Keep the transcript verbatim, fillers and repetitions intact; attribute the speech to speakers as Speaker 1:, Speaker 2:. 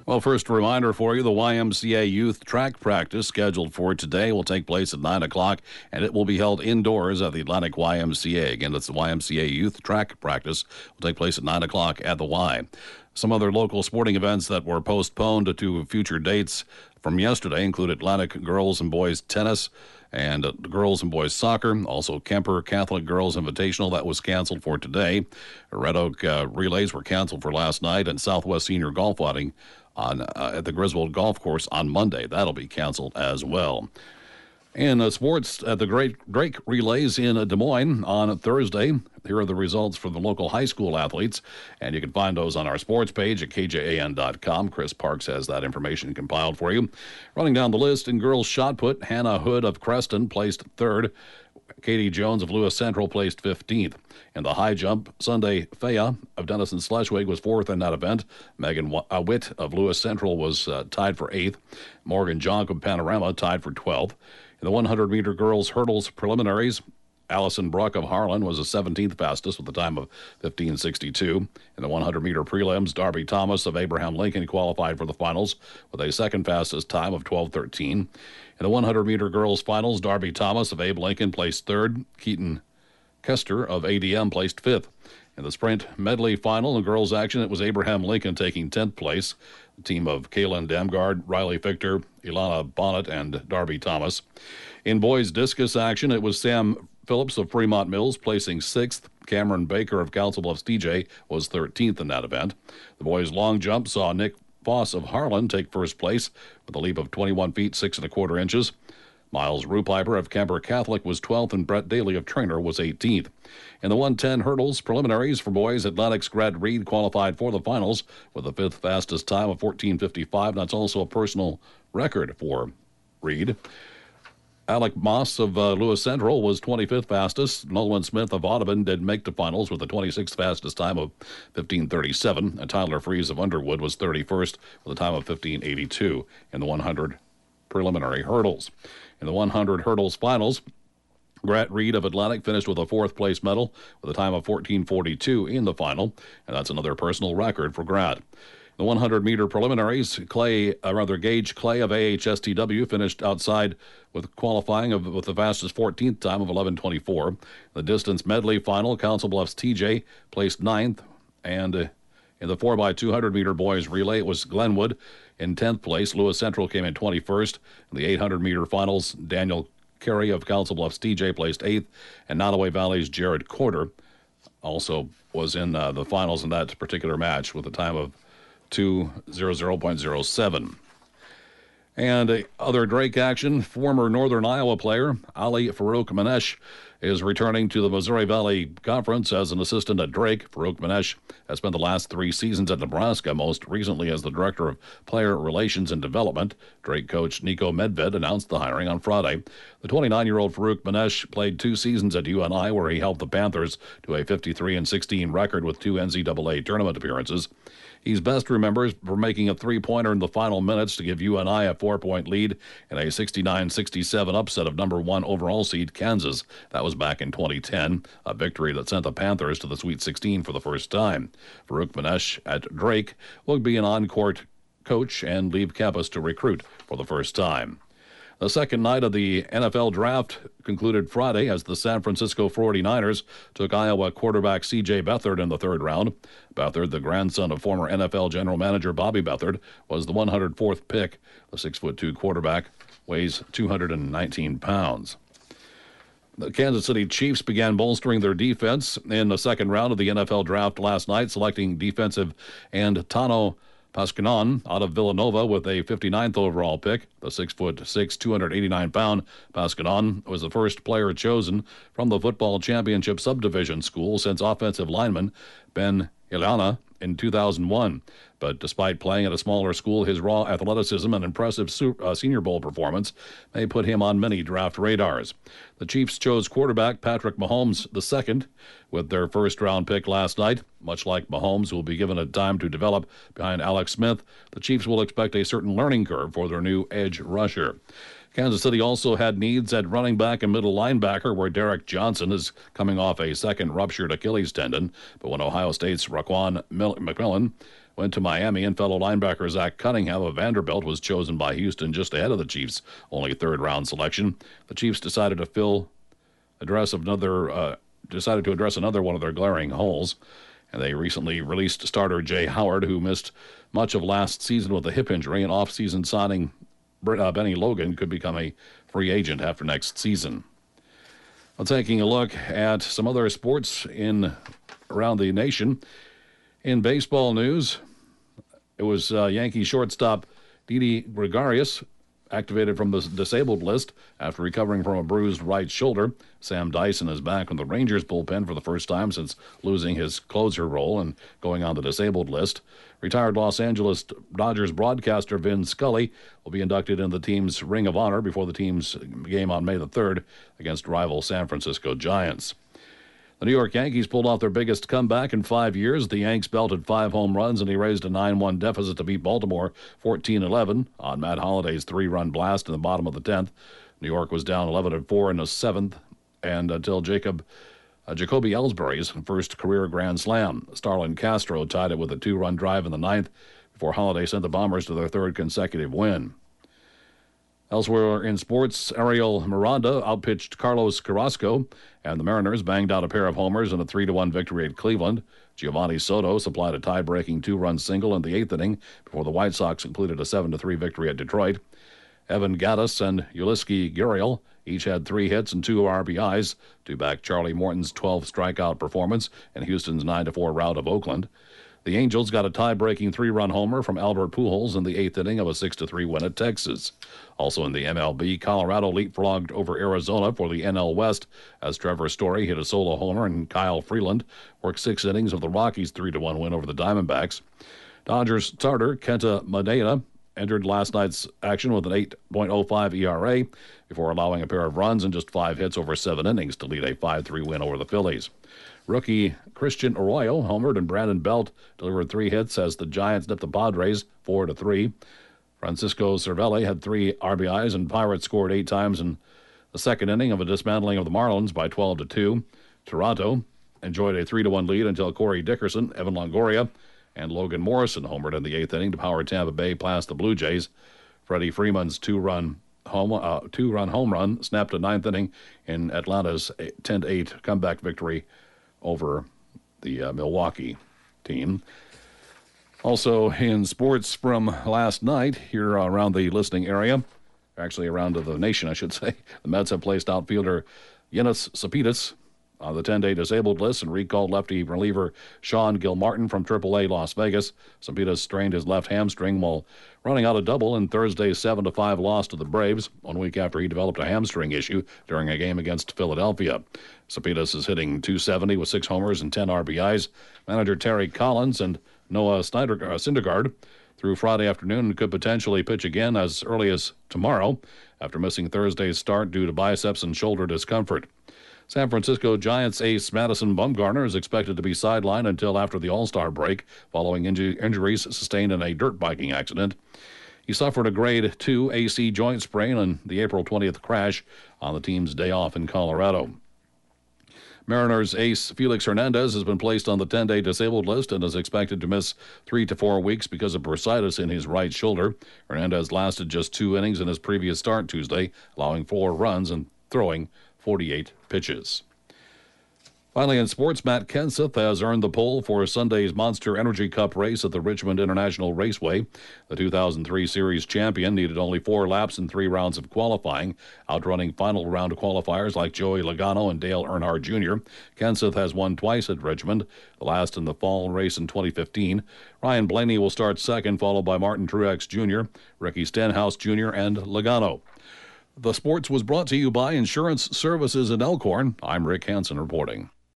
Speaker 1: Well, first reminder for you, the Y M C A Youth Track Practice scheduled for today will take place at nine o'clock, and it will be held indoors at the Atlantic Y M C A. Again, that's the Y M C A Youth Track Practice. will take place at nine o'clock at the Y. Some other local sporting events that were postponed to future dates from yesterday include Atlantic girls and boys tennis and uh, girls and boys soccer. Also, Kemper Catholic Girls Invitational, that was canceled for today. Red Oak uh, relays were canceled for last night, and Southwest Senior Golf outing on uh, at the Griswold Golf Course on Monday. That'll be canceled as well. In uh, sports, at the Great Drake Relays in uh, Des Moines on Thursday, here are the results for the local high school athletes, and you can find those on our sports page at K J A N dot com. Chris Parks has that information compiled for you. Running down the list, in girls shot put, Hannah Hood of Creston placed third. Katie Jones of Lewis Central placed fifteenth. In the high jump, Sunday Faya of Denison Schleswig was fourth in that event. Megan Witt of Lewis Central was uh, tied for eighth. Morgan Jonk of Panorama tied for twelfth. In the one hundred meter girls hurdles preliminaries, Allison Bruck of Harlan was the seventeenth fastest with a time of fifteen sixty-two. In the one hundred meter prelims, Darby Thomas of Abraham Lincoln qualified for the finals with a second fastest time of twelve thirteen. In the one hundred meter girls finals, Darby Thomas of Abe Lincoln placed third. Keaton Kester of A D M placed fifth. In the sprint medley final in girls action, it was Abraham Lincoln taking tenth place. The team of Kaylin Damgard, Riley Victor, Ilana Bonnet, and Darby Thomas. In boys discus action, it was Sam Phillips of Fremont Mills placing sixth. Cameron Baker of Council Bluffs D J was thirteenth in that event. The boys long jump saw Nick Foss of Harlan take first place with a leap of twenty-one feet, six and a quarter inches. Miles Rupiper of Kemper Catholic was twelfth, and Brett Daly of Trainer was eighteenth. In the one ten hurdles preliminaries for boys, Atlantic's Grad Reed qualified for the finals with the fifth fastest time of fourteen fifty-five. That's also a personal record for Reed. Alec Moss of uh, Lewis Central was twenty-fifth fastest. Nolan Smith of Audubon did make the finals with the twenty-sixth fastest time of fifteen thirty-seven. And Tyler Fries of Underwood was thirty-first with a time of fifteen eighty-two in the one hundred preliminary hurdles. In the one hundred hurdles finals, Grant Reed of Atlantic finished with a fourth place medal with a time of fourteen forty-two in the final, and that's another personal record for Grant. The one hundred meter preliminaries, Clay, uh, rather Gage Clay of A H S T W finished outside with qualifying of, with the fastest fourteenth time of eleven twenty-four. The distance medley final, Council Bluffs T J placed ninth, and uh, in the four by two hundred meter boys relay, it was Glenwood in tenth place. Lewis Central came in twenty-first. In the eight hundred meter finals, Daniel Carey of Council Bluffs T J placed eighth, and Nottoway Valley's Jared Corder also was in uh, the finals in that particular match with a time of two hundred point zero seven. And uh, other Drake action, former Northern Iowa player Ali Farouk Manesh is returning to the Missouri Valley Conference as an assistant at Drake. Farouk Manesh has spent the last three seasons at Nebraska, most recently as the Director of Player Relations and Development. Drake coach Nico Medved announced the hiring on Friday. The twenty-nine-year-old Farouk Manesh played two seasons at U N I, where he helped the Panthers to a fifty-three and sixteen record with two N C double A tournament appearances. He's best remembered for making a three-pointer in the final minutes to give U N I a four-point lead in a sixty-nine sixty-seven upset of number one overall seed Kansas. That was back in twenty ten, a victory that sent the Panthers to the Sweet sixteen for the first time. Farouk Manesh at Drake will be an on-court coach and leave campus to recruit for the first time. The second night of the N F L draft concluded Friday as the San Francisco forty-niners took Iowa quarterback C J Beathard in the third round. Beathard, the grandson of former N F L general manager Bobby Beathard, was the one hundred fourth pick. The six foot two quarterback weighs two hundred nineteen pounds. The Kansas City Chiefs began bolstering their defense in the second round of the N F L draft last night, selecting defensive end Tano Pascanon out of Villanova with a fifty-ninth overall pick. The six foot six, two hundred eighty-nine pound Pascanon was the first player chosen from the football championship subdivision school since offensive lineman Ben Ilana in two thousand one. But despite playing at a smaller school, his raw athleticism and impressive su- uh, Senior Bowl performance may put him on many draft radars. The Chiefs chose quarterback Patrick Mahomes the second with their first-round pick last night. Much like Mahomes, who will be given a time to develop behind Alex Smith, the Chiefs will expect a certain learning curve for their new edge rusher. Kansas City also had needs at running back and middle linebacker, where Derek Johnson is coming off a second ruptured Achilles tendon. But when Ohio State's Raquan McMillan went to Miami, and fellow linebacker Zach Cunningham of Vanderbilt was chosen by Houston just ahead of the Chiefs' only third-round selection. The Chiefs decided to fill address another uh, decided to address another one of their glaring holes, and they recently released starter Jay Howard, who missed much of last season with a hip injury. An off-season signing uh, Benny Logan could become a free agent after next season. Well, taking a look at some other sports in around the nation. In baseball news, it was uh, Yankee shortstop Didi Gregorius activated from the disabled list after recovering from a bruised right shoulder. Sam Dyson is back on the Rangers bullpen for the first time since losing his closer role and going on the disabled list. Retired Los Angeles Dodgers broadcaster Vin Scully will be inducted in the team's Ring of Honor before the team's game on May the third against rival San Francisco Giants. The New York Yankees pulled off their biggest comeback in five years. The Yanks belted five home runs and erased a nine one deficit to beat Baltimore fourteen eleven on Matt Holliday's three-run blast in the bottom of the tenth. New York was down eleven to four in the seventh, and until Jacob uh, Jacoby Ellsbury's first career grand slam. Starlin Castro tied it with a two-run drive in the ninth before Holliday sent the Bombers to their third consecutive win. Elsewhere in sports, Ariel Miranda outpitched Carlos Carrasco, and the Mariners banged out a pair of homers in a three to one victory at Cleveland. Giovanni Soto supplied a tie-breaking two-run single in the eighth inning before the White Sox completed a seven to three victory at Detroit. Evan Gattis and Uliski Gurriel each had three hits and two R B Is to back Charlie Morton's twelve strikeout performance in Houston's nine to four rout of Oakland. The Angels got a tie-breaking three-run homer from Albert Pujols in the eighth inning of a six to three win at Texas. Also in the M L B, Colorado leapfrogged over Arizona for the N L West as Trevor Story hit a solo homer and Kyle Freeland worked six innings of the Rockies' three to one win over the Diamondbacks. Dodgers starter Kenta Maeda entered last night's action with an eight point oh five E R A before allowing a pair of runs and just five hits over seven innings to lead a five three win over the Phillies. Rookie Christian Arroyo homered and Brandon Belt delivered three hits as the Giants nipped the Padres four to three. Francisco Cervelli had three R B Is and Pirates scored eight times in the second inning of a dismantling of the Marlins by twelve to two. Toronto enjoyed a three to one lead until Corey Dickerson, Evan Longoria, and Logan Morrison homered in the eighth inning to power Tampa Bay past the Blue Jays. Freddie Freeman's two-run home uh, two-run home run snapped a ninth inning in Atlanta's ten to eight comeback victory over the uh, Milwaukee team. Also in sports from last night here around the listening area, actually around the nation, I should say, the Mets have placed outfielder Yenis Cespedes on the ten-day disabled list and recalled lefty reliever Sean Gilmartin from triple A Las Vegas. Cespedes strained his left hamstring while running out a double in Thursday's seven to five loss to the Braves, one week after he developed a hamstring issue during a game against Philadelphia. Cespedes is hitting two seventy with six homers and ten R B Is. Manager Terry Collins and Noah Snyder, uh, Syndergaard through Friday afternoon and could potentially pitch again as early as tomorrow after missing Thursday's start due to biceps and shoulder discomfort. San Francisco Giants ace Madison Bumgarner is expected to be sidelined until after the All-Star break following inju- injuries sustained in a dirt biking accident. He suffered a grade two A C joint sprain in the April twentieth crash on the team's day off in Colorado. Mariners ace Felix Hernandez has been placed on the ten-day disabled list and is expected to miss three to four weeks because of bursitis in his right shoulder. Hernandez lasted just two innings in his previous start Tuesday, allowing four runs and throwing forty-eight pitches. Finally, in sports, Matt Kenseth has earned the pole for Sunday's Monster Energy Cup race at the Richmond International Raceway. The two thousand three Series champion needed only four laps and three rounds of qualifying, outrunning final round qualifiers like Joey Logano and Dale Earnhardt Junior Kenseth has won twice at Richmond, the last in the fall race in twenty fifteen. Ryan Blaney will start second, followed by Martin Truex Junior, Ricky Stenhouse Junior, and Logano. The sports was brought to you by Insurance Services in Elkhorn. I'm Rick Hansen reporting.